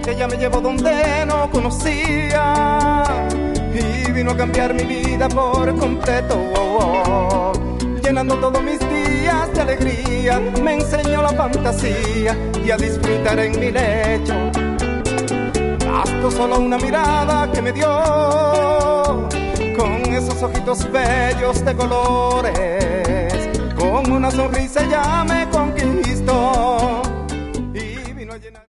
que ella me llevó donde no conocía y vino a cambiar mi vida por completo, llenando todos mis días de alegría. Me enseñó la fantasía y a disfrutar en mi lecho. Bastó solo una mirada que me dio, con esos ojitos bellos de colores, con una sonrisa ya me conquistó.